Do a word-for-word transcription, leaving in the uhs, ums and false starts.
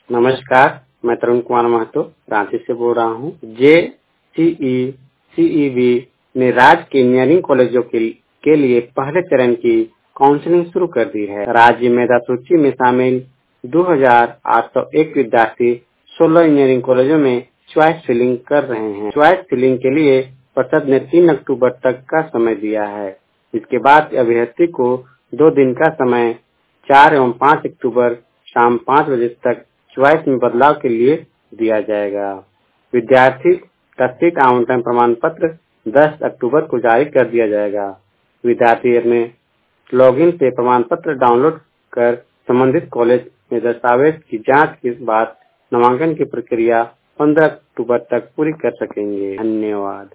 नमस्कार, मैं तरुण कुमार महतो रांची से बोल रहा हूँ। जे सी ई सी ई बी ने राज्य के इंजीनियरिंग कॉलेजों के, के लिए पहले चरण की काउंसलिंग शुरू कर दी है। राज्य मेधा सूची में शामिल दो हजार आठ सौ एक विद्यार्थी सोलह इंजीनियरिंग कॉलेजों में च्वाइस फिलिंग कर रहे हैं। च्वाइस फिलिंग के लिए परिषद ने तीन अक्टूबर तक का समय दिया है। इसके बाद अभ्यर्थी को दो दिन का समय चार एवं पाँच अक्टूबर शाम पाँच बजे तक च्वाइस में बदलाव के लिए दिया जाएगा। विद्यार्थी का सीट आवंटन प्रमाण पत्र दस अक्टूबर को जारी कर दिया जाएगा। विद्यार्थी अपने लॉगिन से प्रमाण पत्र डाउनलोड कर संबंधित कॉलेज में दस्तावेज की जांच के बाद नामांकन की प्रक्रिया पंद्रह अक्टूबर तक पूरी कर सकेंगे। धन्यवाद।